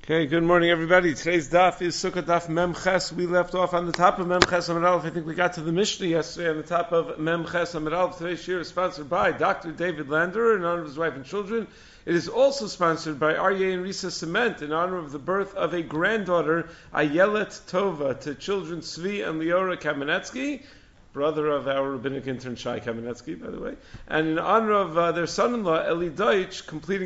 Okay, good morning everybody. Today's daf is Sukkah daf Mem Ches. We left off on the top of Mem Ches Amud Aleph. I think we got to the Mishnah yesterday on the top of Mem Ches Amud Aleph. Today's shir is sponsored by Dr. David Landerer in honor of his wife and children. It is also sponsored by Aryeh and Risa Cement in honor of the birth of a granddaughter, Ayelet Tova, to children Svi and Leora Kamenetsky, brother of our rabbinic intern Shai Kamenetsky, by the way, and in honor of their son-in-law Eli Deutsch,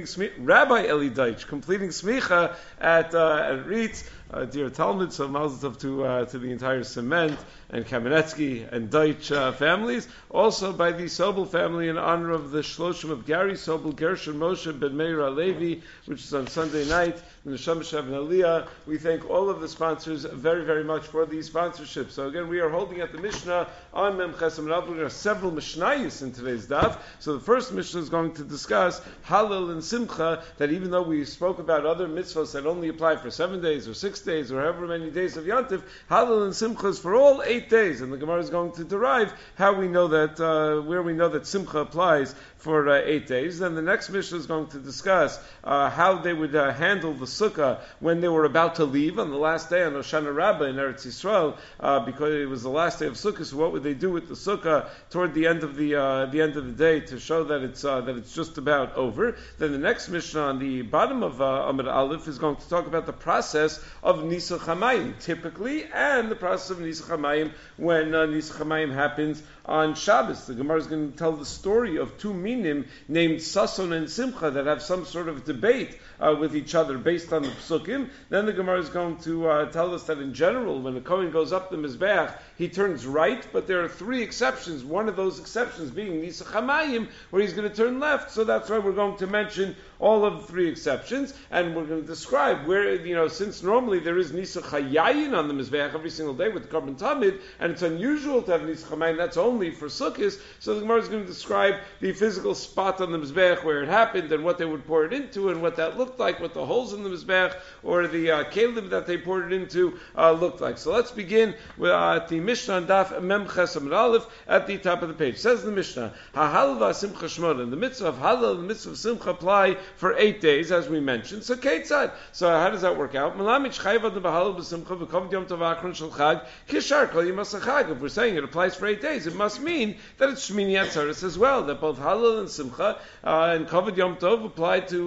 Rabbi Eli Deutsch, completing smicha at Ritz, dear Talmud. So mazel tov to the entire Cement and Kamenetsky and Deutsch families. Also by the Sobel family in honor of the Shloshim of Gary Sobel, Gershon Moshe Ben Meir Alevi, which is on Sunday night in the Neshama Shev and Aliyah. We thank all of the sponsors very, very much for these sponsorships. So again, we are holding at the Mishnah on Mem Ches Amud Aleph. There are several Mishnayos in today's daf. So the first Mishnah is going to discuss Halal and Simcha, that even though we spoke about other mitzvahs that only apply for 7 days or 6 days or however many days of Yantiv, Halal and Simcha is for all 8 days. And the Gemara is going to derive how we know that, where we know that Simcha applies for 8 days. Then the next Mishnah is going to discuss how they would handle the Sukkah when they were about to leave on the last day on Hoshana Rabbah in Eretz Yisrael, because it was the last day of Sukkah. So what would they do with the Sukkah toward the end of the day to show that it's just about over? Then the next Mishnah on the bottom of Amud Aleph is going to talk about the process of Nisach Hamayim typically, and the process of Nisach Hamayim when Nisach Hamayim happens on Shabbos. The Gemara is going to tell the story of two minim named Sason and Simcha that have some sort of debate with each other based on the Psukim. Then the Gemara is going to tell us that in general, when a Kohen goes up the Mizbeach, he turns right, but there are 3 exceptions. One of those exceptions being Nisach Hamayim, where he's going to turn left. So that's why we're going to mention all of the 3 exceptions, and we're going to describe where, since normally there is Nisach Hayayin on the Mizbeach every single day with the Korban Tamid, and it's unusual to have Nisach Hamayim, that's only for Sukkot. So the Gemara is going to describe the physical spot on the Mizbeach where it happened, and what they would pour it into, and what that looked like, what the holes in the Mizbeach or the kelim that they poured it into looked like. So let's begin with the Mishnah on Daf Mem Ches Amud Aleph at the top of the page. It says in the Mishnah, HaHalva Simcha Shmona, the mitzvah of Halal and the mitzvah of Simcha apply for 8 days, as we mentioned. So Ketzad. So how does that work out? If we're saying it applies for 8 days, it must mean that it's Shmini Atzeres as well, that both Halal and Simcha and Kavod Yom Tov apply to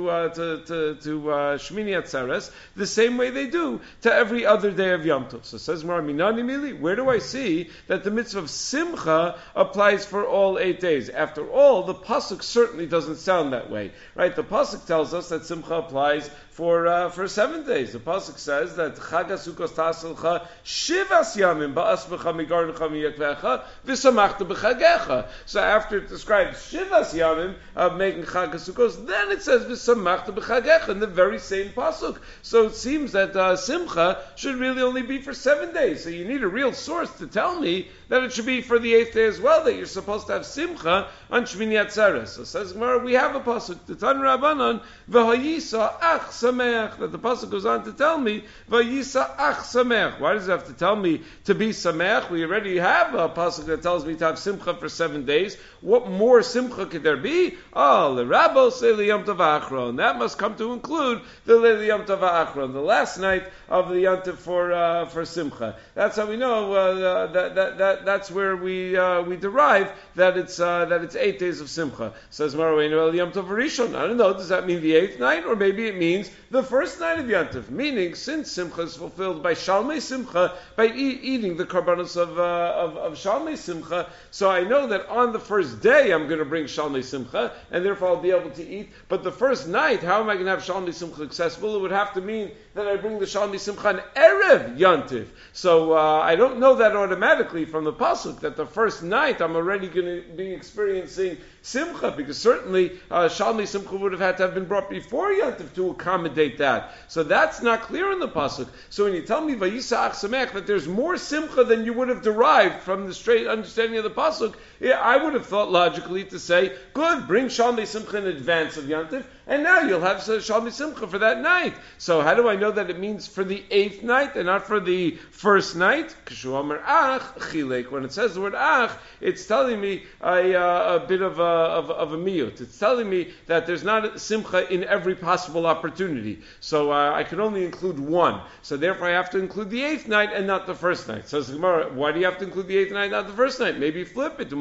Shmini Atzeres the same way they do to every other day of Yom Tov. So says Mar Minani Mili, where do I see that the mitzvah of Simcha applies for all 8 days? After all, the pasuk certainly doesn't sound that way, right? The pasuk tells us that Simcha applies for 7 days. The pasuk says that Chag HaSukkos Taselcha Shivas Yamim Ba'asbecha Migarnecha Miyakvecha V'samachta B'chagecha. So after it describes Shivas Yamim of making Chag HaSukkos, then it says V'samachta B'chagecha in the very same pasuk. So it seems that Simcha should really only be for 7 days. So you need a real source to tell me that it should be for the 8th day as well, that you're supposed to have Simcha on Shmini Atzeres. So says Gemara, we have a pasuk, T'tan Rabbanan V'hayisa Ach Sameach, that the pasuk goes on to tell me V'hayisa Ach Sameach. Why does it have to tell me to be Sameach? We already have a pasuk that tells me to have Simcha for 7 days. What more Simcha could there be? L'Rabbo Leili Yom Tov Achron. That must come to include the Leili Yom Tov Achron, the last night of the Yom Tov for Simcha. That's how we know that's where we derive that it's 8 days of Simcha. Says Maraveinu El Yom Tov Rishon. I don't know. Does that mean the 8th night, or maybe it means the first night of Yom Tov? Meaning, since Simcha is fulfilled by Shalmei Simcha, by eating the karbanos of Shalmei Simcha, so I know that on the first day I'm going to bring Shalmei Simcha, and therefore I'll be able to eat. But the first night, how am I going to have Shalmei Simcha accessible? It would have to mean that I bring the Shalmei Simcha on Erev Yom Tov. So I don't know that automatically from the pasuk that the first night I'm already going to be experiencing Simcha, because certainly Shalmei Simcha would have had to have been brought before Yom Tov to accommodate that. So that's not clear in the pasuk. So when you tell me Vayisa Ach Sameach that there's more Simcha than you would have derived from the straight understanding of the pasuk, I would have thought logically to say, good, bring Shalmei Simcha in advance of Yom Tov, and now you'll have Shalmi Simcha for that night. So how do I know that it means for the 8th night and not for the first night? When it says the word ach, it's telling me a bit of a miyut. It's telling me that there's not a simcha in every possible opportunity. So I can only include one. So therefore I have to include the 8th night and not the first night. Says the Gemara, why do you have to include the 8th night, not the first night? Maybe flip it.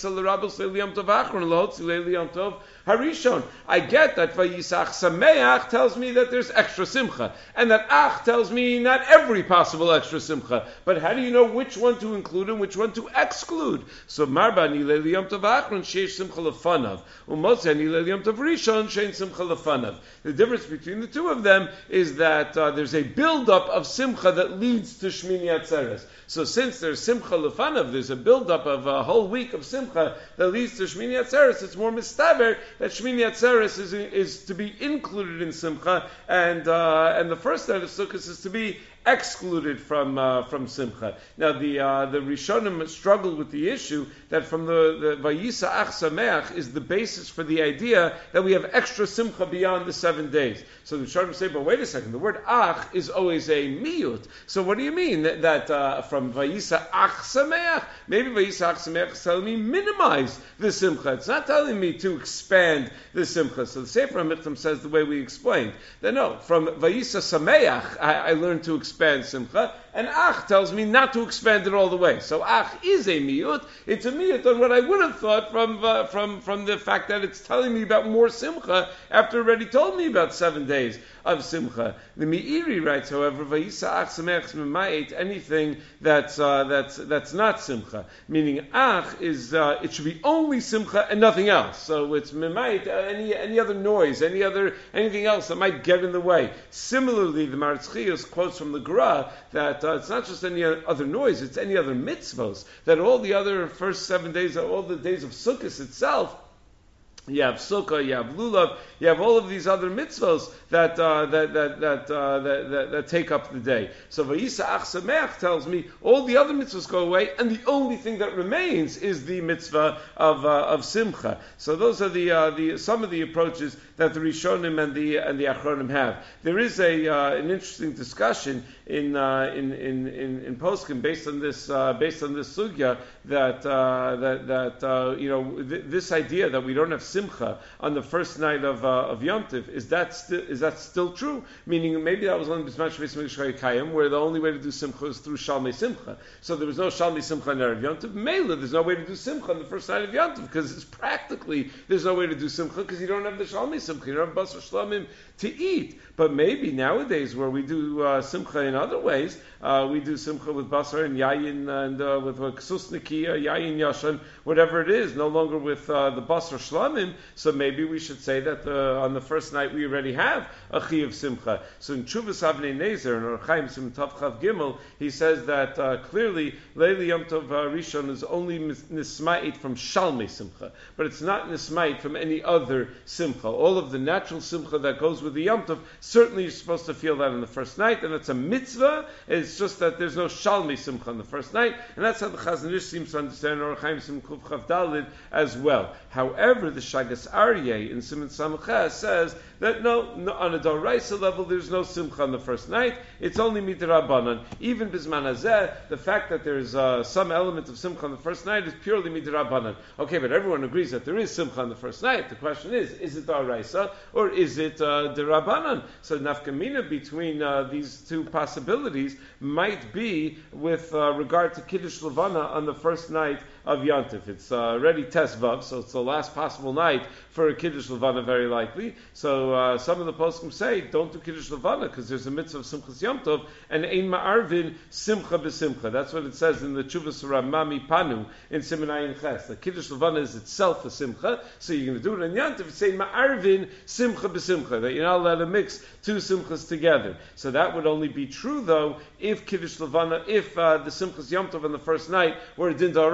Harishon. I get that Vayisach Sameach tells me that there's extra simcha, and that Ach tells me not every possible extra simcha. But how do you know which one to include and which one to exclude? So Marbani Leili Yom Tov Achron Sheish Simcha Lefanav, Umotzani Leili Yom Tov Rishon Shein Simcha Lefanav. The difference between the two of them is that there's a build-up of simcha that leads to Shmini Atzeres. So since there's Simcha Lefanav, there's a build-up of a whole week of Simcha that leads to Shmini Atzeres, it's more mistaber that Shmini Atzeres is to be included in Simcha, and the first night of Sukkot is to be excluded from Simcha. Now the Rishonim struggled with the issue that from the Vayisa Ach Sameach is the basis for the idea that we have extra Simcha beyond the 7 days. So the Rishonim say, but wait a second, the word Ach is always a miyut. So what do you mean that from Vayisa Ach Sameach? Maybe Vayisa Ach Sameach is telling me minimize the Simcha. It's not telling me to expand the Simcha. So the Sefer HaMichtam says the way we explained. That no, from Vayisa Sameach I learned to expand Simcha, and Ach tells me not to expand it all the way. So Ach is a miyut. It's a miyut on what I would have thought from the fact that it's telling me about more Simcha after it already told me about 7 days of Simcha. The Meiri writes, however, Vayisa Ach Sameach Memayit, anything that's not Simcha, meaning Ach is it should be only Simcha and nothing else. So it's Memayit, any other noise, anything else that might get in the way. Similarly, the Maritz Chiyos quotes from the Gra that it's not just any other noise, it's any other mitzvos, that all the other first 7 days, all the days of Sukkot itself, you have Sukkah, you have Lulav, you have all of these other mitzvos that take up the day. So Vayisa Ach Sameach tells me all the other mitzvos go away, and the only thing that remains is the mitzvah of Simcha. So those are the some of the approaches that the Rishonim and the Achronim have. There is an interesting discussion in Poskim based on this sugya that this idea that we don't have Simcha on the first night of Yom Tov, is that still true? Meaning maybe that was only Bisman Shvei Smigdashai Kayim, where the only way to do Simcha is through Shalmei Simcha. So there was no Shalmei Simcha on Erev Yom Tov. Mela, there's no way to do Simcha on the first night of Yom Tov, because it's practically there's no way to do Simcha because you don't have the Shalmei Simcha, you don't have Basar Shlamim to eat. But maybe nowadays where we do Simcha in other ways, we do Simcha with Basar and Yayin and with Ksus Nikiya, Yayin Yashan, whatever it is, no longer with the Basar Shlamim. So maybe we should say that on the first night we already have a Chi of Simcha. So in Chuvas Avnei Nezer and Or Chaim Sim Tav Chav Gimel, he says that clearly Leili Yom Tov Rishon is only nisma'it from Shalmei Simcha, but it's not nisma'it from any other Simcha. All of the natural Simcha that goes with the Yom Tov, certainly you're supposed to feel that on the first night, and it's a mitzvah. It's just that there's no Shalmei Simcha on the first night, and that's how the Chazon Ish seems to understand Or Chaim Sim Kuf Chav Dalid as well. However, the Shagas Aryeh in Siman Samachah says that no, on a Doraisa level, there's no Simcha on the first night. It's only Midrabanan. Even Bisman Hazeh, the fact that there's some element of Simcha on the first night is purely Midrabanan. Okay, but everyone agrees that there is Simcha on the first night. The question is it Doraisa or is it Derabanan? So nafkamina between these two possibilities might be with regard to Kiddush Levana on the first night of Yantif. It's already Tesvav, so it's the last possible night for a Kiddush Levana, very likely. So some of the poskim say, don't do Kiddush Levana, because there's a mitzvah of Simchas Yom Tov, and Ein Ma'arvin Simcha B'Simcha. That's what it says in the Chuvas Ramami Panu in Siman Ayin Ches. The Kiddush Levana is itself a Simcha, so you're going to do it on Yantif. It's saying Ma'arvin Simcha B'Simcha, that you're not allowed to mix two Simchas together. So that would only be true, though, if Kiddush Levana, if the Simchas Yom Tov on the first night were a Din D'Oraisa.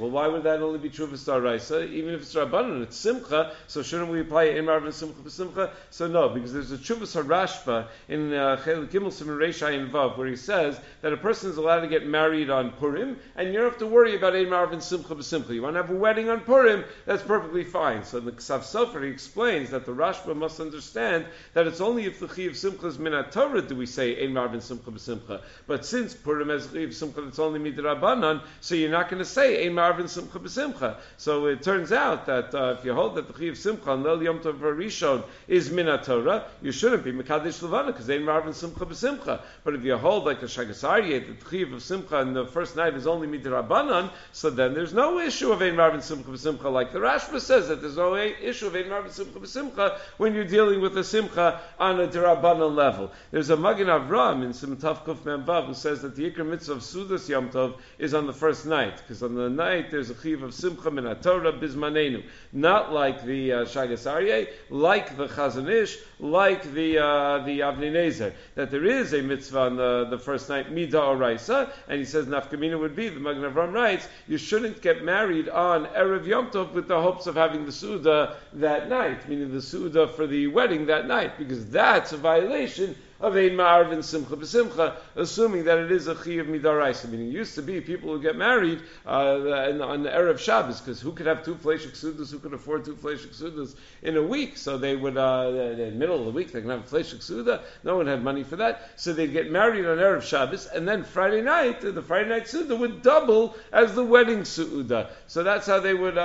well, why would that only be true for Staraisa? Even if it's Rabbanan, it's Simcha, so shouldn't we apply Ein Marvin Simcha B'Simcha? So no, because there's a Chuvas HaRashba in Chelik Gimel Siman Reish Ayin Vav, where he says that a person is allowed to get married on Purim, and you don't have to worry about Ein Marvin Simcha B'Simcha. You want to have a wedding on Purim, that's perfectly fine. So in the Ksav Sofer, he explains that the Rashba must understand that it's only if the Chi of Simcha is Minat Torah do we say Ein Marvin Simcha B'Simcha. But since Purim has Chi of Simcha, it's only Midrabanan, so you're not going to say Ein Marvin Simcha B'Simcha. So it turns out that if you hold that the Chi of Simcha on Leil Yom Tov Rishon is Minat Torah, you shouldn't be Mekadesh Levana because Ein Marvin Simcha B'Simcha. But if you hold like the Shagas Aryeh, that the Chi of Simcha on the first night is only Midrabanan, so then there's no issue of Ein Marvin Simcha B'Simcha, like the Rashba says that there's no issue of Ein Marvin Simcha B'Simcha when you're dealing with a Simcha on a Derabanan level. There's a Magen Avram in Sim Tav Kuf Mem Vav who says that the Ikar Mitzvah of Sudas Yom Tov is on the first night, because on the night there's a Chiv of Simcha Min HaTorah Bizmanenu, not like the Shagas Aryeh, like the Chazon Ish, like the Avnei Nezer, that there is a mitzvah on the first night, Mida Oraisa, and he says Nafkamina would be, the Magen Avram writes, you shouldn't get married on Erev Yom Tov with the hopes of having the Suda that night, meaning the Suda for the wedding that night, because that's a violation of Ein Ma'arvin Simcha B'Simcha, assuming that it is a Chi of Midaraisa. Meaning, it used to be people who get married on the Erev Shabbos, because who could have two Fleishik Sudas, who could afford two Fleishik Sudas in a week? So they would, in the middle of the week, they can have a Fleishik Suda. No one had money for that. So they'd get married on Erev Shabbos, and then Friday night, the Friday night Suda would double as the wedding Suda. So that's how they would,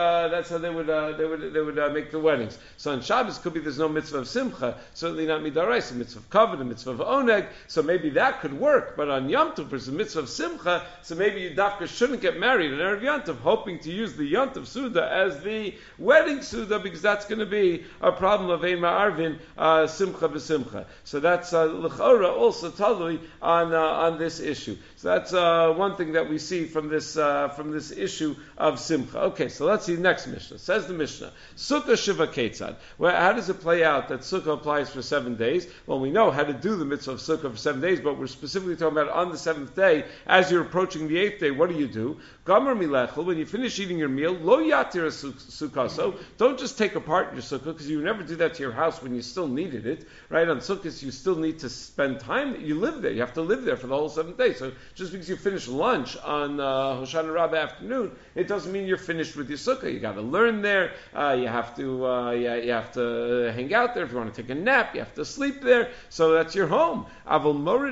they would make the weddings. So on Shabbos, could be there's no mitzvah of Simcha, certainly not Midaraisa, mitzvah of Kavod, mitzvah of Oneg, so maybe that could work. But on Yom Tov, there's a mitzvah of Simcha, so maybe you dafka shouldn't get married on Erev Yom Tov, hoping to use the Yom Tov Suda as the wedding Suda, because that's going to be a problem of Ein Ma'arvin Simcha B'Simcha. So that's L'chora also talui on this issue. So that's one thing that we see from this issue of Simcha. Okay, so let's see the next Mishnah. Says the Mishnah, Sukkah Shiva Ketzad. Well, how does it play out that Sukkah applies for 7 days? Well, we know how to do the mitzvah of Sukkah for 7 days, but we're specifically talking about on the 7th day, as you're approaching the 8th day, what do? Gomer milechel, when you finish eating your meal, lo yatir sukkaso, don't just take apart your sukkah, because you never do that to your house when you still needed it, right? On sukkahs, you still need to spend time, you live there, you have to live there for the whole 7th day, so just because you finish lunch on Hoshana Rabbah afternoon, it doesn't mean you're finished with your sukkah. You got to learn there, you have to hang out there, if you want to take a nap, you have to sleep there, so that's your home. But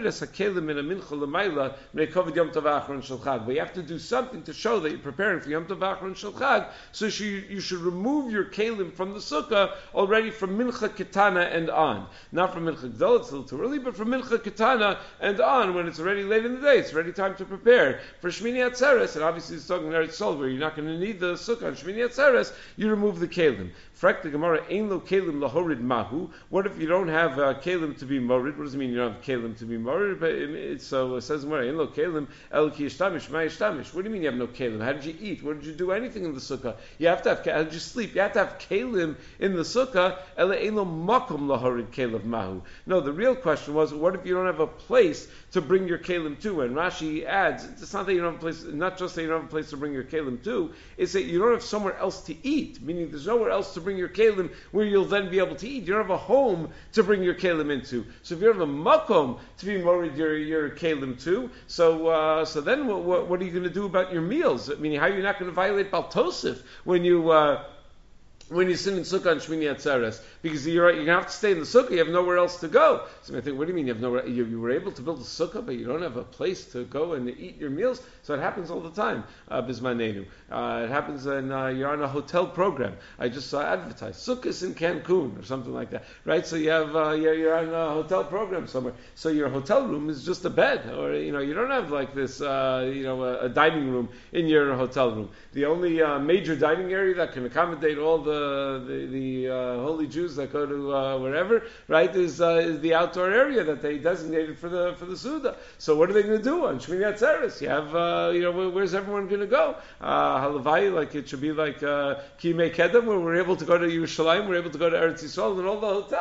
you have to do something to show that you're preparing for Yom Tov Achron Shel Chag, so you should remove your kelim from the sukkah already from Mincha Ketana and on. Not from Mincha Gdol, it's a little too early, but from Mincha Ketana and on, when it's already late in the day, it's already time to prepare. For Shmini Atzeres, and obviously it's talking Eretz Yisrael, where you're not going to need the sukkah on Shmini Atzeres, you remove the kelim. Frak the Gemara, Ein lo kelim lahorid mahu. What if you don't have kelim to be morid? What does it mean you don't have kelim to be morid? But it says Gemara, Ein lo kelim el ki yishtamish ma yishtamish. What do you mean you have no kelim? How did you eat? What did you do anything in the sukkah? You have to have, how did you sleep? You have to have kelim in the sukkah. El ein lo makom lahorid kelim mahu. No, the real question was, what if you don't have a place to bring your kelim to? And Rashi adds, it's not that you don't have a place, not just that you don't have a place to bring your kelim to, it's that you don't have somewhere else to eat, meaning there's nowhere else to bring your kelim where you'll then be able to eat. You don't have a home to bring your kelim into. So if you don't have a makom to be morid your kelim to, so then what are you going to do about your meals? I mean, how are you not going to violate Bal Tosef when you sit in Sukkah and Shmini Atzeres? Because you're going to have to stay in the Sukkah, you have nowhere else to go. So I think, what do you mean you have nowhere? You were able to build a Sukkah, but you don't have a place to go and eat your meals? So it happens all the time, Bismanenu. It happens when you're on a hotel program. I just saw advertised, Sukkahs in Cancun, or something like that, right? So you have, you're on a hotel program somewhere. So your hotel room is just a bed, or, you don't have like this, a dining room in your hotel room. The only major dining area that can accommodate all the holy Jews that go to wherever, right, is the outdoor area that they designated for the Suda. So what are they going to do on Shmini Atzeres? You have, where's everyone going to go? Halavai, like it should be like Kimei Kedem, where we're able to go to Yerushalayim, we're able to go to Eretz Yisrael and all the hotels.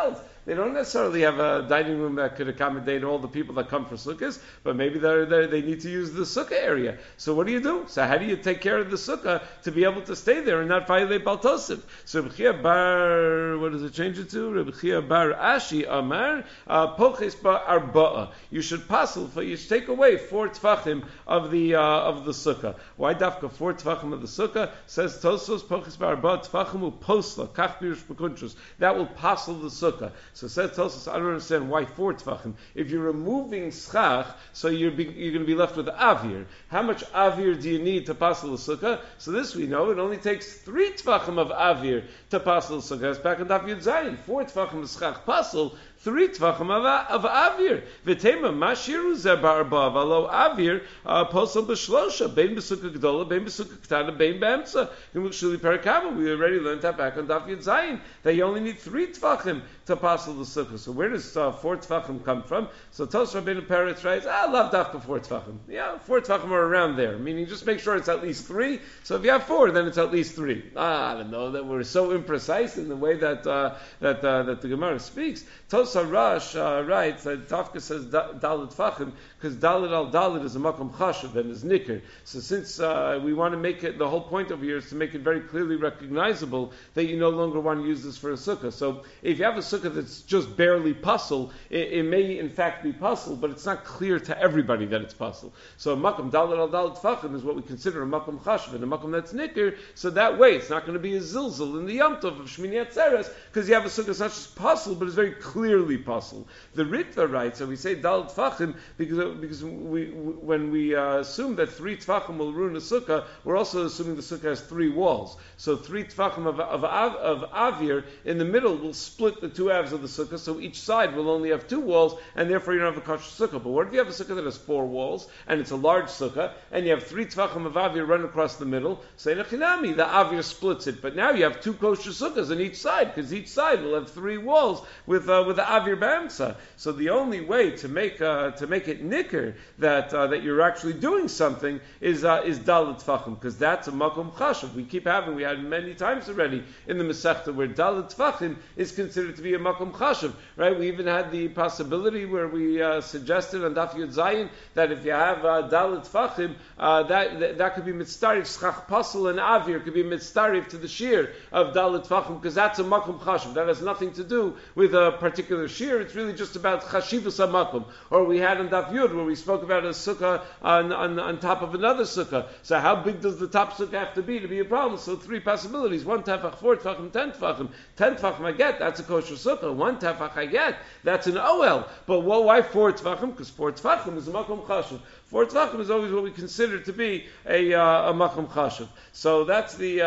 They don't necessarily have a dining room that could accommodate all the people that come for sukkahs, but maybe they need to use the sukkah area. So what do you do? So how do you take care of the sukkah to be able to stay there and not violate Baltosif? So Rabbi Chia bar, what does it change it to? Rabbi Chia bar Ashi Amar, Poches bar Arba'a. You should take away 4 tfachim of the sukkah. Why dafka 4 tfachim of the sukkah? Says Tosos Poches bar Arba'a tfachim u posla kach pirush b'kuntrus. That will passel the sukkah. So says Tosos, I don't understand why 4 tfachim. If you're removing schach, so you're going to be left with avir. How much avir do you need to passel the sukkah? So this we know, it only takes 3 tfachim of avir to passel the sukkah. That's back in Daf Yud Zayin. 4 tfachim of schach passel, 3 tvachim of avir. V'tema mashiru zebar ba v'alo avir posel b'shlosha bein b'sukkah gdola bein b'sukkah ktana bein b'emtza. We already learned that back on Daf Yud Zayin that you only need 3 tvachim to passel the sukkah. So where does 4 tvachim come from? So Tos Rabbeinu Peretz writes, love dafka 4 tvachim. Yeah, 4 tvachim are around there. Meaning just make sure it's at least 3. So if you have 4, then it's at least 3. I don't know that we're so imprecise in the way that the Gemara speaks. Tos Harash writes that Tafka says Dalit Fachim because Dalit al Dalit is a Makom Chashav and is Nicker. So since we want to make it, the whole point over here is to make it very clearly recognizable that you no longer want to use this for a sukkah. So if you have a sukkah that's just barely puzzle, it may in fact be puzzle, but it's not clear to everybody that it's puzzle. So a Makom Dalit al Dalit Fachim is what we consider a Makom Chashav and a Makom that's Nicker. So that way it's not going to be a zilzal in the Yom Tov of Shmini Atzeres because you have a sukkah that's not just puzzle, but it's very clearly puzzle. The Ritva writes, so we say Dalit Tfachim because when we assume that 3 Tfachim will ruin a sukkah, we're also assuming the sukkah has 3 walls. So 3 Tfachim of Avir in the middle will split the 2 halves of the sukkah, so each side will only have 2 walls, and therefore you don't have a kosher sukkah. But what if you have a sukkah that has 4 walls, and it's a large sukkah, and you have 3 Tfachim of Avir run across the middle? Say Nechinami, the Avir splits it, but now you have 2 kosher sukkahs on each side, because each side will have 3 walls with the Avir Bamsa. So the only way to make it nicker that you're actually doing something is Dalit Tfachim, because that's a Makom Chashav. We had many times already in the Masechta where Dalit Tfachim is considered to be a Makom Chashav, right? We even had the possibility where we suggested on Daf Yud Zayin that if you have Dalit Tfachim, that could be mitzarif Schach Pasel and Avir could be mitzarif to the shear of Dalit Tfachim, because that's a Makom Chashav. That has nothing to do with a particular shear. It's really just about Chashivus HaMakom. Or we had in Daf Yud where we spoke about a sukkah on top of another sukkah. So how big does the top sukkah have to be a problem? So 3 possibilities. 1 tefach, 4 tefachim, 10 tefachim. 10 tefachim I get, that's a kosher sukkah. 1 tefach I get, that's an OL. But why 4 tefachim? Because 4 tefachim is a makom chashuv. 4 tefachim is always what we consider to be a makom chashuv. So that's the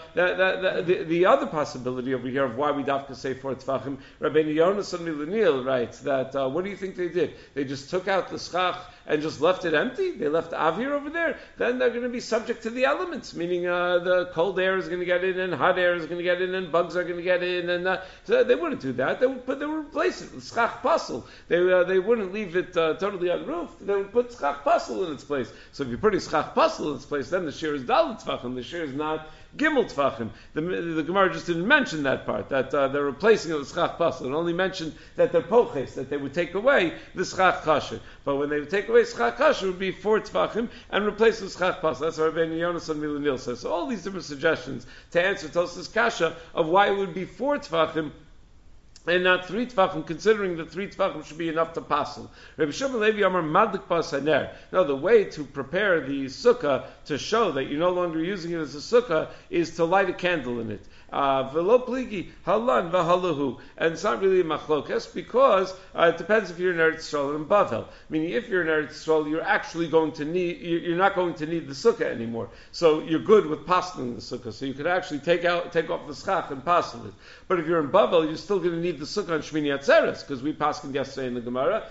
other possibility over here of why we dafka say 4 tefachim. Rabbeinu Yonasan Milanil writes that what do you think they did? They just took out the schach and just left it empty? They left Avir over there? Then they're going to be subject to the elements, meaning the cold air is going to get in, and hot air is going to get in, and bugs are going to get in, and so they wouldn't do that. They would replace it with schach pasel. They wouldn't leave it totally unroofed. They would put schach pasel in its place. So if you put schach pasel in its place, then the shear is dalit tvachim. The shear is not Gimel Tfachim. The Gemara just didn't mention that part, that they're replacing it with Schach Pasel. It only mentioned that they're poches, that they would take away the Schach Kasher. But when they would take away Schach Kasher, it would be 4 Tfachim and replace it with Schach Pasel. That's what Rabbeinu Yonasan Milanil says. So all these different suggestions to answer Tosas Kasha of why it would be 4 Tfachim and not 3 tefachim, considering that 3 tefachim should be enough to passel. Rabbi Shimon Levi Amar Madlik Pas Haner. Now, the way to prepare the sukkah to show that you're no longer using it as a sukkah is to light a candle in it. Velo pligi halan v'halahu, and it's not really a machlokes because it depends if you're in Eretz Yisrael and Bavel. Meaning, if you're in Eretz Yisrael, you're not going to need the sukkah anymore. So you're good with passeling the sukkah. So you could actually take off the schach and passel it. But if you're in Bavel, you're still going to need the sukkah on Shmini Atzeres, because we passed yesterday in the Gemara.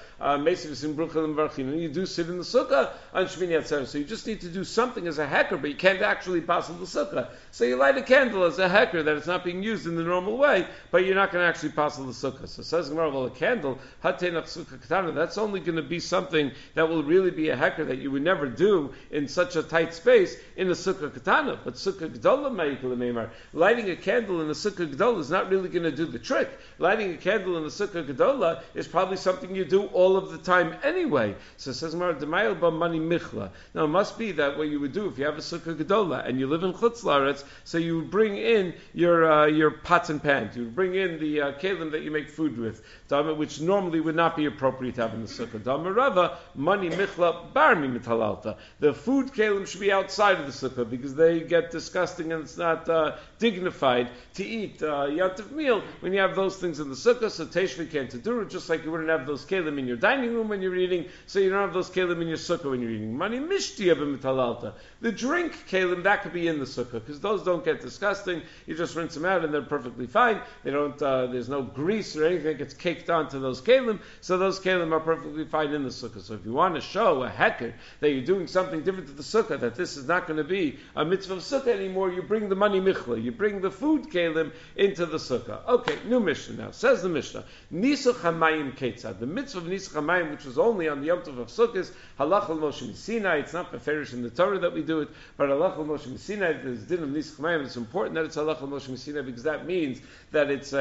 You do sit in the sukkah on Shmini Atzeres, so you just need to do something as a hecker, but you can't actually passel the sukkah. So you light a candle as a hecker that that it's not being used in the normal way, but you're not going to actually passel the sukkah. So says Gemara, well, a candle, hatenach sukkah katana, that's only going to be something that will really be a hecker that you would never do in such a tight space in a sukkah katana. But sukkah gdola ma'ikul meimar, lighting a candle in a sukkah gdola is not really going to do the trick. Lighting a candle in a sukkah gdola is probably something you do all of the time anyway. So it says Gemara, D'mayil ba mani michla. Now it must be that what you would do if you have a sukkah gdola and you live in Chutz La'aretz, so you would bring in your pots and pans. You would bring in the kelim that you make food with, which normally would not be appropriate to have in the sukkah. Dama Rava, mani michla barmi mitalalta. The food kelim should be outside of the sukkah because they get disgusting and it's not dignified to eat yantiv meal when you have those things in the sukkah. So teshvi can't do it, just like you wouldn't have those kelim in your dining room when you're eating, so you don't have those kelim in your sukkah when you're eating. Mani mishtiya b'mitalalta. The drink kelim, that could be in the sukkah because those don't get disgusting. You just rinse them out and they're perfectly fine. They don't. There's no grease or anything that gets caked onto those kelim, so those kelim are perfectly fine in the sukkah. So if you want to show a hecker that you're doing something different to the sukkah, that this is not going to be a mitzvah of sukkah anymore, you bring the mani michla, you bring the food kelim into the sukkah. Okay, new Mishnah now. Says the Mishnah, Nisuch hamayim ketzad. The mitzvah of Nisuch hamayim, which was only on the Yom Tov of Sukkot, halach al Moshe Sinai. It's not beferish in the Torah that we do it, but halach al Moshe Sinai. There's din of Nisuch hamayim. It's important that it's halach al Moshe Sinai because that means that it's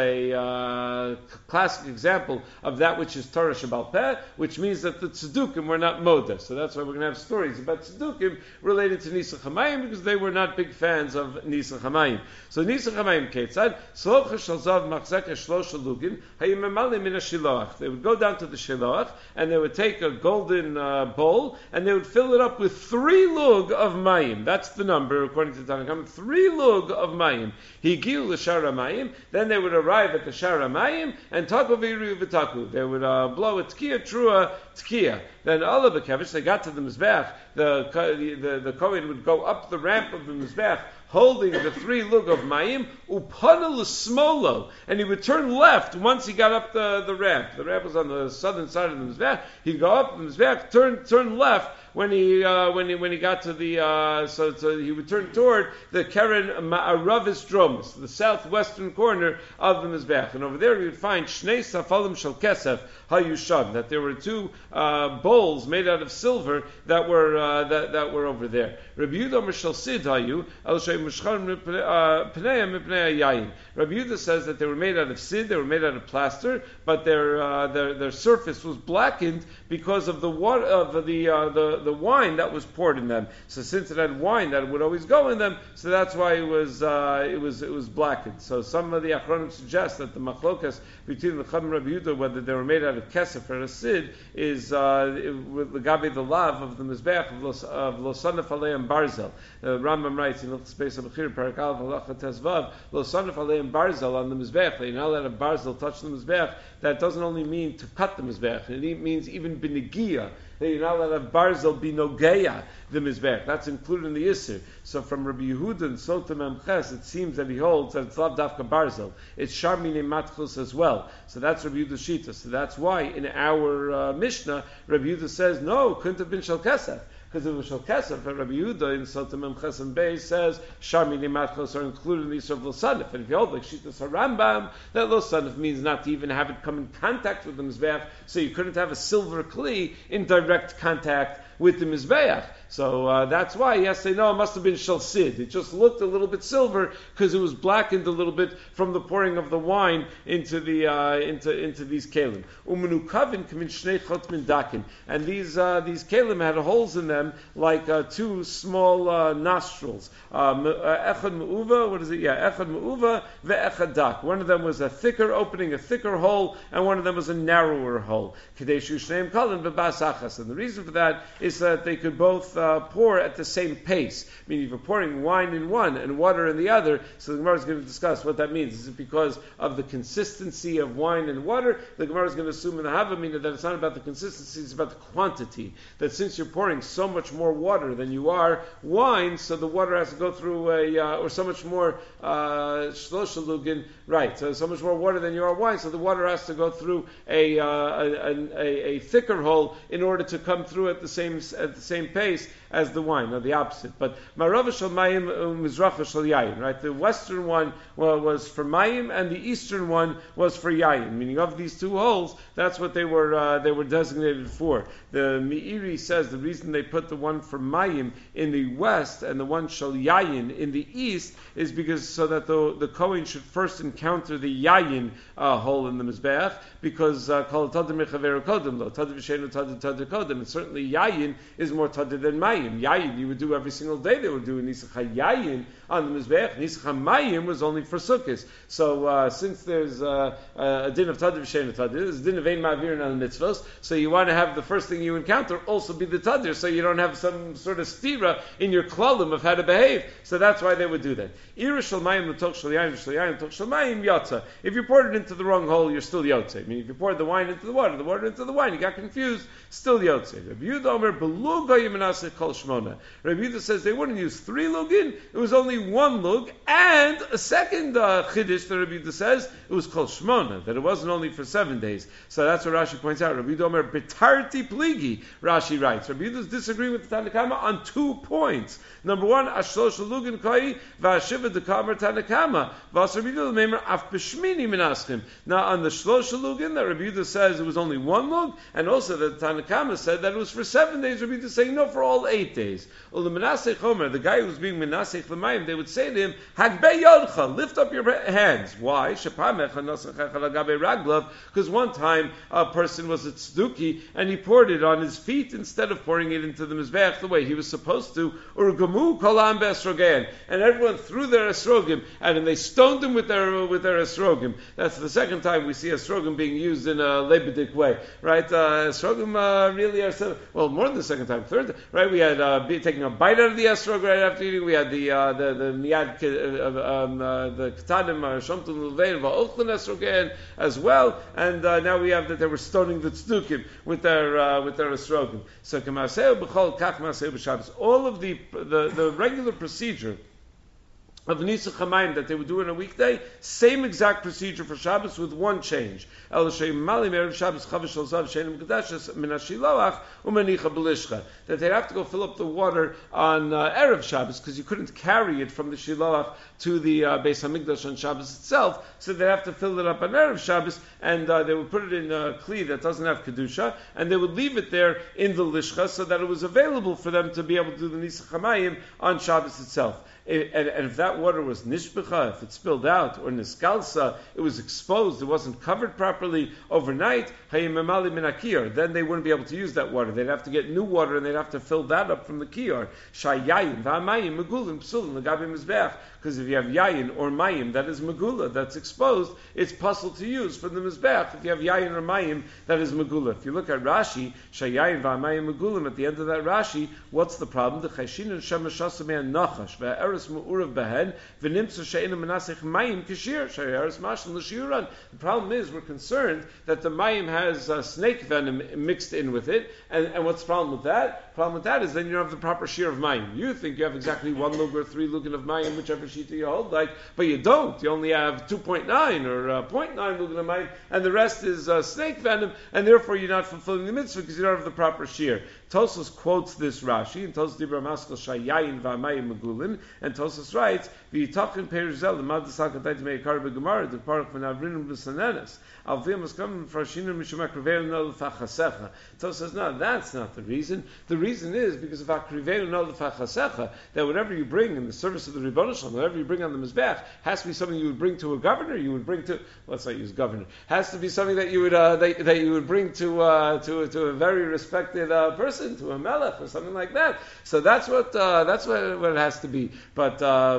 a classic example of that which is Torah Shabbal Peh, which means that the Tzedukim were not Moda. So that's why we're going to have stories about Tzedukim related to Nisuch hamayim because they were not big fans of Nisuch hamayim. So Nisuch hamayim ketzad slocha shalzav machzeka shlosh lugin hayimemalim min shiloach. They would go down to the shiloach and they would take a golden bowl and they would fill it up with 3 lug of mayim. That's the number according to Tanakh. 3 lug of mayim. Higiu l'shara mayim. Then they would arrive at the shara mayim and taku v'yiru v'taku. They would blow a tkiya trua tkiya. Then Allah b'kevish, they got to the mizbech. The Kohen would go up the ramp of the mizbech, holding the 3 lug of mayim, upana l'smolo, and he would turn left once he got up the ramp. The ramp was on the southern side of the mizbech. He'd go up the mizbech, turn left when he got to the so he would turn toward the Keren Ma'aravis Dromus, the southwestern corner of the mizbech, and over there we would find Shnei Safalim Shel Kesef Hayusham, that there were 2 bowls made out of silver that were over there. Rabbi Yehuda Mishal Sid Hayu Al Shem Mishchan Pnei Mipnei Yayin. Rabbi Yehuda says that they were made out of sid, they were made out of plaster, but their surface was blackened because of the water of the wine that was poured in them. So since it had wine that would always go in them, so that's why it was blackened. So some of the Achronim suggest that the machlokas between the Chum and Rabbi Yehuda, whether they were made out of kesef or a sid, is with the gabi the lav of the mizbeach of Losanef Aleim Barzel. Rambam writes in the space of Bechir Parakal Halacha Tezvav Losanef Aleim Barzel on the mizbeach. You're not allowed to barzel touch the mizbeach. That doesn't only mean to cut the mizbeach. It means even binigia. You're not allowed to have barzel binogeya the mizbeach. That's included in the Yisr. So from Rabbi Yehuda and Sota Memches, it seems that he holds that it's lav dafka barzel. It's sharmine matchus as well. So that's Rabbi Yehuda's shita. So that's why in our Mishnah, Rabbi Yehuda says no, couldn't have been shel kesef. Because it was shel kesef, and Rabbi Yehuda in Sota Memches and Beis says sharmine matchus are included in the Yisr of Losanef. And if you hold like shitas Harambam, that Losanef means not to even have it come in contact with the mizbeach. So you couldn't have a silver kli in direct contact with the mizbeach. So that's why, yes, they know it must have been shel sid. It just looked a little bit silver because it was blackened a little bit from the pouring of the wine into into these kelim. Umenukavin kamin shnei chotmin dakin, and these kelim had holes in them like 2 small nostrils. Echad meuva, what is it? Yeah, echad meuva ve'echad dak. One of them was a thicker opening, a thicker hole, and one of them was a narrower hole. Kadeshu shneim kalin v'bas achas, and the reason for that is that they could both pour at the same pace. Meaning, if you're pouring wine in one and water in the other, so the Gemara is going to discuss what that means. Is it because of the consistency of wine and water? The Gemara is going to assume in the Havamina that it's not about the consistency, it's about the quantity. That since you're pouring so much more water than you are wine, so the water has to go through or so much more shloshalugin, right? So much more water than you are wine, so the water has to go through a thicker hole in order to come through at the same same pace as the wine, or the opposite. But Marava shel Mayim Mizracha shel Yayin, right? The western one was for Mayim, and the eastern one was for Yayin. Meaning of these two holes, that's what they were designated for. The Meiri says the reason they put the one for Mayim in the west and the one shel Yayin in the east is because so that the Kohen should first encounter the Yayin hole in the Mizbeach, because Kol Tadim Mechaveru Kodim Lo Tadim V'Sheinu Tadim Kodim, and certainly Yayin is more Tadim than Mayim. Yayin you would do every single day. They would do Nisach Yayin on the Mizbeach. Nisach Mayim was only for Sukkot. So since there's a din of Tadim V'Sheinu Tadim, there's a din of Ein Ma'avirin on Mitzvos, so you want to have the first thing you encounter also be the Tadir, so you don't have some sort of stira in your klalim of how to behave. So that's why they would do that. Ira shel Mayim l'toch shel Yayin shel Yayin l'toch shel Mayim yotza. If you poured it into the wrong hole, you're still yotze. I mean, if you poured the wine into the water into the wine, you got confused, still yotze. Rabbi Yehuda Omer b'lug goyim menaseh kol shmona. Rabbi Yehuda says they wouldn't use 3 lugin, it was only 1 lug, and a second chiddush that Rabbi Yehuda says, it was kol shmona, that it wasn't only for 7 days. So that's what Rashi points out. Rabbi Yehuda Omer betarti pligi, Rashi writes. Rabbi Yehuda is disagreeing with the Tanakama on 2 points. Number 1, ashlosh lugin koi v'ashiva dekamer Tanakama v'as Rabbi Yehuda l'meimer af b'shmini menaschim. Now on the shlosh lugin that Rabbi Yehuda says it was only 1 lug, and also that the Tanakama said that it was for 7 days. Rabbi Yehuda is saying no, for all 8 days. Well, the menasech chomer, the guy who was being menasech l'mayim, they would say to him, hagbei yodcha, lift up your hands. Why? Because one time a person was at Tzduki and he poured it on his feet instead of pouring it into the Mizbeach the way he was supposed to. Urgamu kolam be'esrogan, and everyone threw their esrogim and then they stoned him with their esrogim. That's the second time we see esrogim being used in a lebedik way, right? Esrogim really are more than the second time, third, right? We had taking a bite out of the esrog right after eating. We had the miyad the ketanim shomtum levein va'ochlan esrogan as well, and now we have that they were stoning the tzdukim with their esrogim. So kamaseu b'chol kach maseu b'Shabbos. All of the regular procedure of Nisach HaMayim that they would do in a weekday, same exact procedure for Shabbos with one change. That they'd have to go fill up the water on Erev Shabbos, because you couldn't carry it from the Shiloach to the Beis HaMikdash on Shabbos itself, so they'd have to fill it up on Erev Shabbos, and they would put it in a kli that doesn't have Kedusha, and they would leave it there in the Lishcha, so that it was available for them to be able to do the Nisach HaMayim on Shabbos itself. And if that water was nishbecha, if it spilled out, or niskalsa, it was exposed, it wasn't covered properly overnight, then they wouldn't be able to use that water. They'd have to get new water, and they'd have to fill that up from the kiyar. Because if you have yayin or mayim that is megula, that's exposed, it's possible to use for the mizbeach. If you have yayin or mayim that is megula. If you look at Rashi, shayayin v'amayim megulim, at the end of that Rashi, what's the problem? The chayshin and shemashasam nachash ve'eres mu'urav behen v'nimtzu she'ena menasech mayim kishir shayaris mashal l'shiuran. The problem is we're concerned that the mayim has snake venom mixed in with it, and what's the problem with that? The problem with that is then you don't have the proper shear of mayim. You think you have exactly 1 lug or 3 lugin of mayim, whichever shita you hold like, but you don't. You only have 2.9 or 0.9 lugin of mayim, and the rest is snake venom, and therefore you're not fulfilling the mitzvah because you don't have the proper shear. Tosfos quotes this Rashi, and Tosfos Dibra Maskal Shayayin V'Amayim Megulin, and Tosfos writes, V'yitachin Perizel, the Madasal Katayt Meikar B'Gemara, the Parach V'Navrinim B'Sanenes, Alvim was coming for Ashinum Mishumak Riveu No L'Fachasecha. Tosfos says, no, that's not the reason. The reason is because of Akriveu No L'Fachasecha, that whatever you bring in the service of the Rebbeinu Shalom, whatever you bring on the Mizbeach, has to be something you would bring to a governor, you would bring to, let's not use governor, has to be something that you would that you would bring to a very respected person, to a melech or something like that. So that's what it has to be. But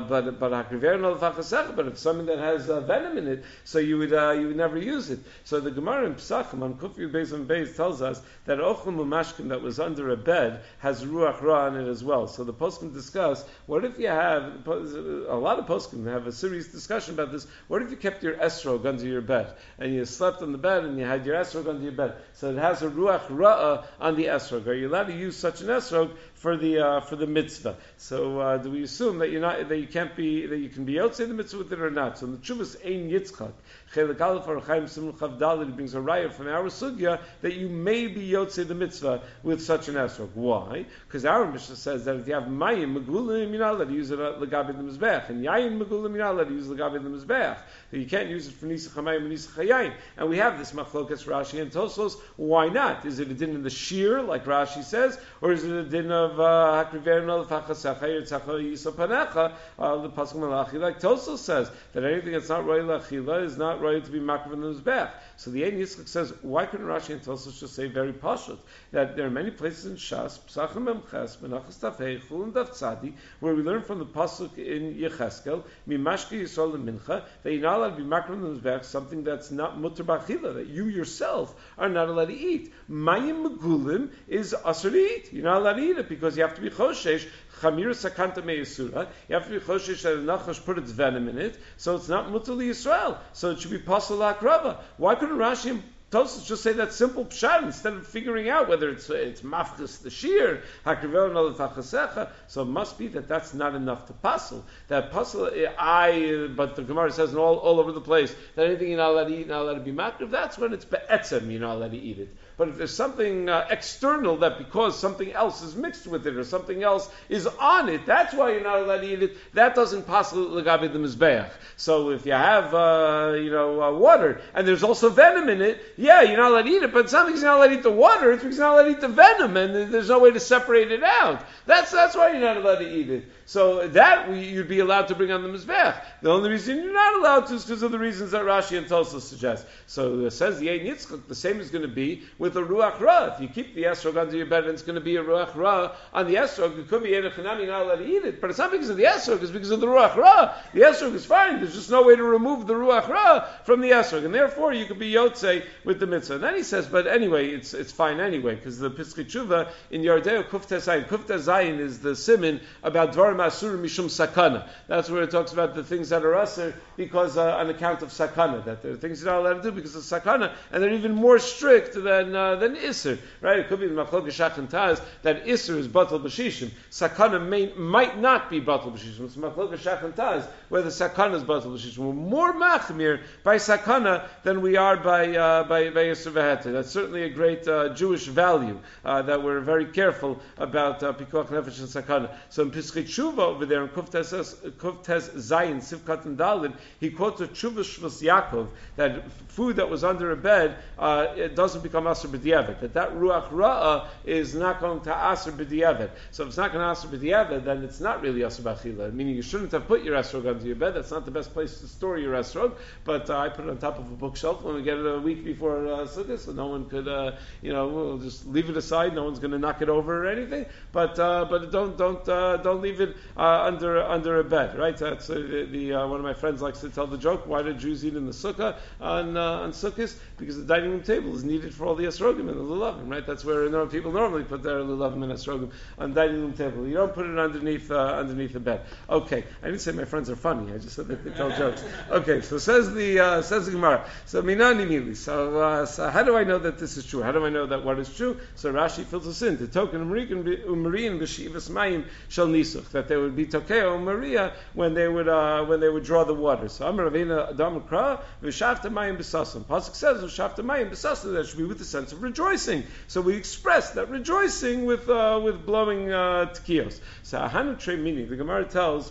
if something that has venom in it, so you would never use it. So the Gemara in Pesachim on Kufi Beis and Beis tells us that ochel mumashkin that was under a bed has ruach ra in it as well. So the poskim discuss, what if you have a lot of poskim have a serious discussion about this. What if you kept your esrog under your bed and you slept on the bed and you had your esrog under your bed, so it has a ruach ra on the esrog? Are you allowed to use such an esrog for the mitzvah. So do we assume that you can be yotzei the mitzvah with it or not? So in the Chuvas Ein Yitzchak, Chelik Aleph or Chaim Simon Chav Daled brings a raya from our sugya that you may be yotzei the mitzvah with such an esrog. Why? Because our Mishnah says that if you have mayim megulim, you're not allowed to use it legabe the mizbech, and yayin megulim, you're not allowed to use legabe the mizbech. That you can't use it for nisach hamayim and nisach hayayin. And we have this machlokas Rashi and Tosos. Why not? Is it a din in the shear, like Rashi says, or is it a din of hakriverin al fachasecha yirtzacha yisopanecha the pasuk malachi, like Tosos says that anything that's not roy lachila is not roy to be makriv in the mizbech. So the Ein Yitzchak says, why couldn't Rashi and Tosos just say very pashut that there are many places in Shas, Psachim Memches, Menachas Tafei, Chul and Daf Tzadi, where we learn from the pasuk in Yecheskel, Mimashki Yisrael Mincha, that you're not allowed to be makriv in the mizbech, something that's not mutter b'achila, that you yourself are not allowed to eat. Mayim Megulim is asur to eat. You're not allowed to eat it because you have to be choshesh. Chamir sakanta me'yisura. You have to be choshesh that the nachash put its venom in it, so it's not mutter Yisrael. So it should be pasal akrava. Why couldn't Rashi and Tosos just say that simple pshat instead of figuring out whether it's mafkas the shear, hakrivel and all the tachasecha? So it must be that that's not enough to pasal. That pasal, but the Gemara says all over the place that anything you're not allowed to eat, not allowed to be makriv. That's when it's be'etzem, you're not allowed to eat it. But if there's something external that because something else is mixed with it or something else is on it, that's why you're not allowed to eat it. That doesn't pass l'gabe the mizbeach. So if you have water and there's also venom in it, yeah, you're not allowed to eat it. But something's not allowed to eat the water. It's because you're not allowed to eat the venom, and there's no way to separate it out. That's why you're not allowed to eat it. So that you'd be allowed to bring on the mizbech. The only reason you're not allowed to is because of the reasons that Rashi and Tosos suggest. So it says the Ein Yitzchak, the same is going to be with a ruach ra. If you keep the esrog under your bed and it's going to be a ruach ra on the esrog, it could be Ein Chanami, you're not allowed to eat it. But it's not because of the esrog, it's because of the ruach ra. The esrog is fine. There's just no way to remove the ruach ra from the esrog, and therefore you could be yotzei with the mitzvah. And then he says, but anyway, it's fine anyway, because the Piskei Tshuva in Yardeo Kuftes Zayin is the siman about dvarim asur mishum sakana. That's where it talks about the things that are asur because on account of sakana, that there are things you're not allowed to do because of sakana, and they're even more strict than isur. Right? It could be the machlok Shach and Taz that isur is batal b'shishim. Sakana might not be batal b'shishim. It's machlok Shach and Taz where the sakana is batal b'shishim. We're more machmir by sakana than we are by isur v'heter. That's certainly a great Jewish value that we're very careful about pikuach nefesh and sakana. So in Piskei Tshuva over there in Kuftes Zayin Sivkat and Dalid, he quotes a Tshuva Shvus Yaakov that food that was under a bed it doesn't become aser b'diavad. That ruach ra'ah is not going to aser b'diavad. So if it's not going to aser b'diavad, then it's not really aser b'achila. Meaning you shouldn't have put your esrog under your bed. That's not the best place to store your esrog. But I put it on top of a bookshelf when we get it a week before Sukkot, so no one could we'll just leave it aside. No one's going to knock it over or anything. But don't leave it under a bed, right? That's one of my friends likes to tell the joke. Why do Jews eat in the sukkah on Sukkot? Because the dining room table is needed for all the esrogim and the lulavim, right? That's where people normally put their lulavim and esrogim on the dining room table. You don't put it underneath the bed. Okay, I didn't say my friends are funny. I just said that they tell jokes. Okay, so says the Gemara. So minani mili. So how do I know that this is true? How do I know that what is true? So Rashi fills us in. The token umariin b'shivas mayim shel nisuch, that there would be tokeo Maria when they would draw the water. So Amar Ravina Adam Kra v'shavta mayim b'sasim. Pasuk says v'shavta mayim b'sasim. That should be with the sense of rejoicing. So we express that rejoicing with blowing tekios. So Ahanu Trei Mini. The Gemara tells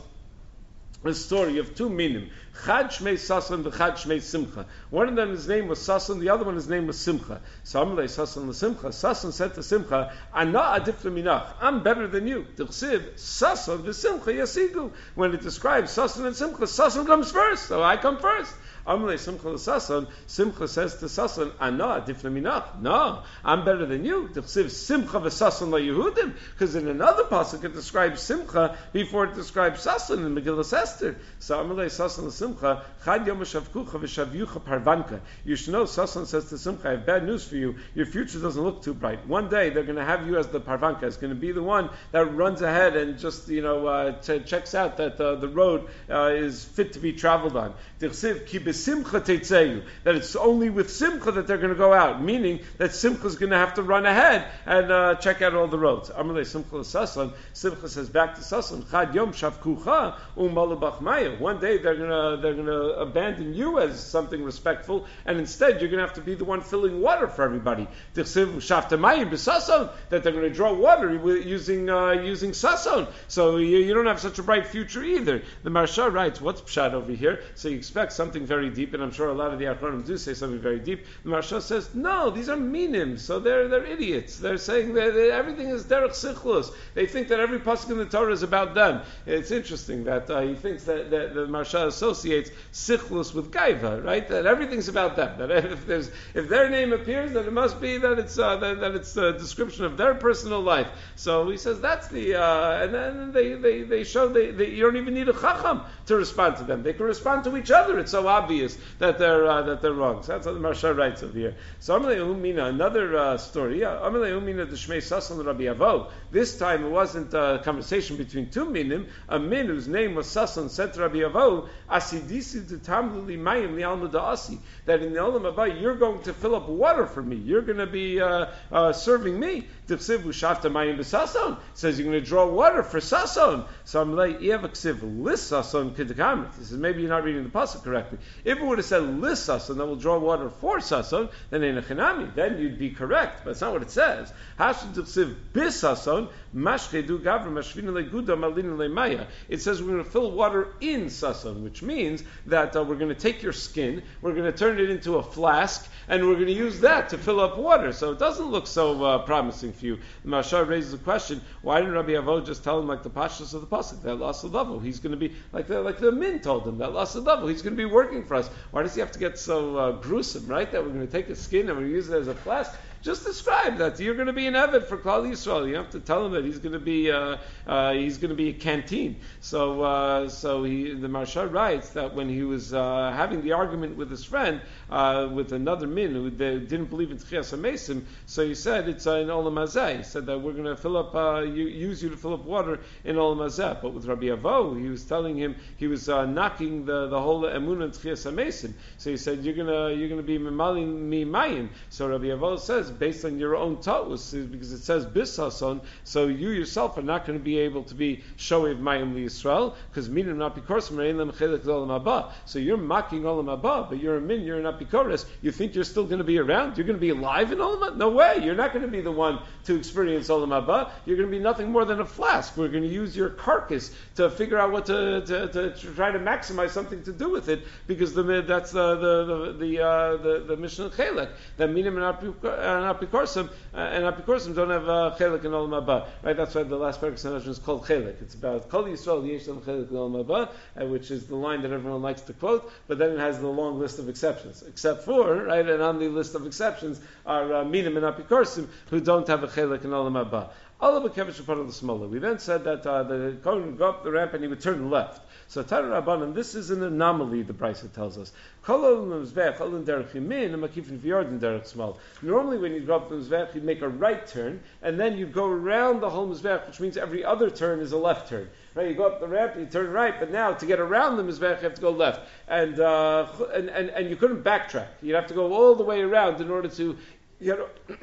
a story of two minim. Chad Shmei Sasan v'Chad Shmei Simcha. One of them, his name was Sasan, the other one, his name was Simcha. So Amalei Sasan l'Simcha. Sasan said to Simcha, Ana adif leminach. I'm better than you. T'chsiv Sasan v'Simcha yasigu. When it describes Sasan and Simcha, Sasan comes first, so I come first. Amalei Simcha l'Sasan. Simcha says to Sasan, Ana adif leminach. No, I'm better than you. T'chsiv Simcha v'Sasan laYehudim. Because in another pasuk it describes Simcha before it describes Sasan in Megillas Esther. So Amalei Sasan l'Simcha, Chad Yom Shavkucha v'Shavyucha Parvanka. You should know, Sasan says to Simcha, I have bad news for you. Your future doesn't look too bright. One day they're going to have you as the Parvanka. It's going to be the one that runs ahead and just checks out that the road is fit to be traveled on. T'chsiv ki b'simcha teitzeyu, that it's only with simcha that they're going to go out, meaning that simcha is going to have to run ahead and check out all the roads. Amalei simcha l'sason. Simcha says back to sason. Chad yom shavkucha u'malubach maya. One day they're gonna abandon you as something respectful, and instead you're going to have to be the one filling water for everybody. Tichsiv shavtamayim b'sason, that they're going to draw water using sason. So you don't have such a bright future either. The Maharsha writes, what's pshat over here? So you expect something very deep, and I'm sure a lot of the Achronim do say something very deep. The Maharsha says, no, these are minim, so they're idiots. They're saying that everything is derech sichlus. They think that every pasuk in the Torah is about them. It's interesting that he thinks that the Maharsha associates sichlus with gaiva, right? That everything's about them. That if their name appears, then it must be that it's a description of their personal life. So he says that's the and then they show you don't even need a chacham to respond to them. They can respond to each other. It's so obvious that they're wrong. So that's what the Maharsha writes over here. So Amalei Umina, another story. Amalei Umina the Shmei Sason Rabbi Avo. This time it wasn't a conversation between two minim. A min whose name was Sason said to Rabbi Avo, Asidisi to Tamluli Mayim Lialma Da'asi, that in the Olam Haba you're going to fill up water for me. You're going to be serving me. Tichsiv Ushafta Mayim B'Sason says you're going to draw water for Sason. So I'm like, Yevaksiv Lis Sason Kidakamet. He says maybe you're not reading the pasuk correctly. If it would have said Lis Sason, that will draw water for Sason, then in a Chinami, then you'd be correct. But it's not what it says. Hashid Tichsiv B'Sason Mashchedu Gavra Mashvina Leguda Malin Lemaya. It says we're going to fill water in Sason, which means that we're going to take your skin, we're going to turn it into a flask, and we're going to use that to fill up water. So it doesn't look so promising for you. The Maharsha raises the question: why didn't Rabbi Avo just tell him like the pashtus of the pasuk that last level? He's going to be like the min told him that last level. He's going to be working for us. Why does he have to get so gruesome? Right? That we're going to take his skin and we're going to use it as a flask. Just describe that you're going to be an Eved for Klal Yisrael. You have to tell him that he's going to be a canteen. So the Maharsha writes that when he was having the argument with his friend with another min who didn't believe in Tchias HaMesim, so he said it's in Olam Hazeh. He said that we're going to fill up use you to fill up water in Olam Hazeh. But with Rabbi Avo, he was telling him he was knocking the whole emunah in Tchias HaMesim. So he said you're going to be memalin mi mayim. So Rabbi Avo says, based on your own ta'us, because it says bisason, so you yourself are not going to be able to be shoev mayim liyisrael, because minim not bikoros merein lem chelek olam haba. So you're mocking olam haba, but you're a min, you're not bikoros. You think you're still going to be around? You're going to be alive in olam haba? No way. You're not going to be the one to experience olam haba. You're going to be nothing more than a flask. We're going to use your carcass to figure out what to try to maximize something to do with it, because that's the mission of chelek, that minim and Apikorsim, and Apikorsim don't have Chelek in Olam Haba. Right? That's why the last paragraph of is called Chelek. It's about Kol Yisrael Yesh Lam Chelek in Olam Haba, which is the line that everyone likes to quote, but then it has the long list of exceptions. Except for, right, and on the list of exceptions are Minim and Apikorsim, who don't have a Chelek in Olam Haba. We then said that the Kohen would go up the ramp and he would turn left. So Tara Rabbanan, this is an anomaly, the Brisa tells us. Normally when you go up the Mizbech, you'd make a right turn, and then you go around the whole Mizbech, which means every other turn is a left turn. Right? You go up the ramp, you turn right, but now to get around the Mizbech, you have to go left. And you couldn't backtrack. You'd have to go all the way around in order to get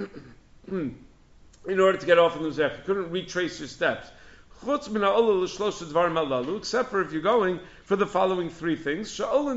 off of the Mizbech. You couldn't retrace your steps. Except for if you're going for the following three things,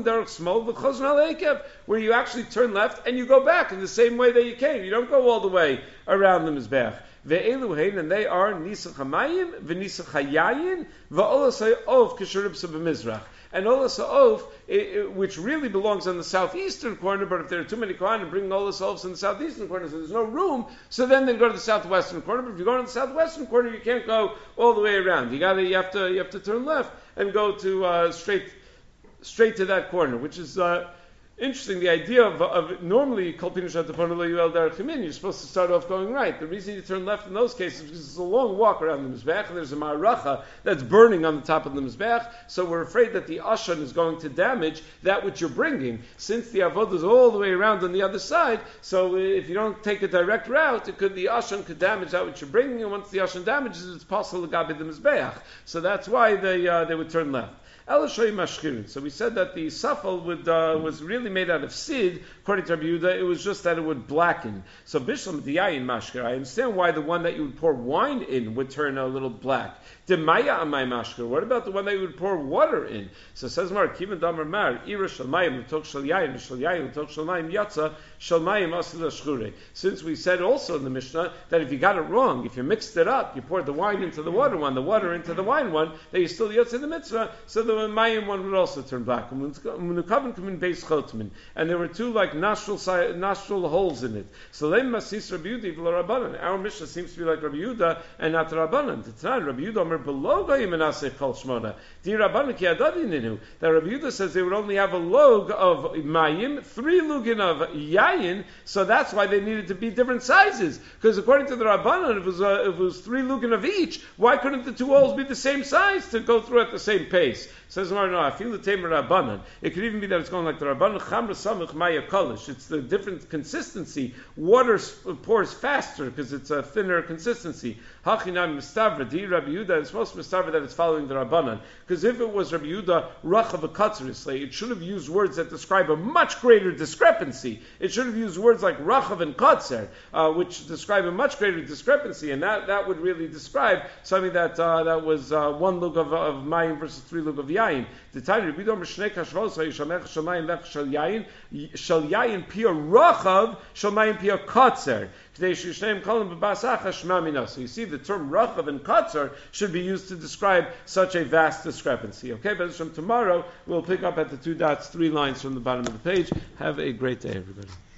where you actually turn left and you go back in the same way that you came. You don't go all the way around the Mizbech. And they are Nisach HaMayim, V'Nisach HaYayin, V'Olas HaOv K'Sheribsa B'Mizrach. And Olas HaOv, which really belongs on the southeastern corner, but if there are too many Kohanim, bring Olas HaOv in the southeastern corner, so there's no room, so then they go to the southwestern corner. But if you go to the southwestern corner, you can't go all the way around. You have to turn left and go to straight to that corner, which is interesting. The idea of normally you're supposed to start off going right. The reason you turn left in those cases is because it's a long walk around the Mizbech, and there's a ma'aracha that's burning on the top of the Mizbech, so we're afraid that the Ashan is going to damage that which you're bringing. Since the Avodah is all the way around on the other side, so if you don't take a direct route, the Ashan could damage that which you're bringing, and once the Ashan damages, it's possible to gabe the Mizbech. So that's why they would turn left. Elashay mashkirin. So we said that the safal was really made out of sid. According to Rabbi Yehuda, it was just that it would blacken. So bishlam diyayin mashkir. I understand why the one that you would pour wine in would turn a little black. Demaya amay mashkir. What about the one that you would pour water in? So it says Mar kiven damar mar ira shalmayim l'tok shal yayin l'tok shalmayim yatsa shalmayim asila shchure. Since we said also in the Mishnah that if you got it wrong, if you mixed it up, you poured the wine into the water one, the water into the wine one, that you still yotze the mitzvah, so the mayim one would also turn black. And there were two like nostril holes in it. So our Mishnah seems to be like Rabbi Yehuda and not Rabbanan. Rabbi Yehuda that Rabbi Yehuda says they would only have a log of mayim, 3 lugin of yayin, so that's why they needed to be different sizes. Because according to the Rabbanan, if it was 3 lugin of each, why couldn't the 2 holes be the same size to go through at the same pace? Says no, I feel the tamer Rabbanan. It could even be that it's going like the Rabbanan chamra samach maya kolish. It's the different consistency. Water pours faster because it's a thinner consistency. Hachinam mistavra di Rabbi Yehuda. It's supposed to mistavra that it's following the Rabbanan. Because if it was Rabbi Yehuda rachav a katzerisle, it should have used words that describe a much greater discrepancy. It should have used words like rachav and katzer, which describe a much greater discrepancy, and that would really describe something that was 1 lug of mayim versus 3 lug of yayin. The time Rabbi Yehuda mishnei kashvos yishamech shamayim lech shal yayin pia rachav shamayim pia katzer. So you see, the term rachav and katzer should be used to describe such a vast discrepancy. Okay, but from tomorrow we'll pick up at the 2 dots, 3 lines from the bottom of the page. Have a great day, everybody.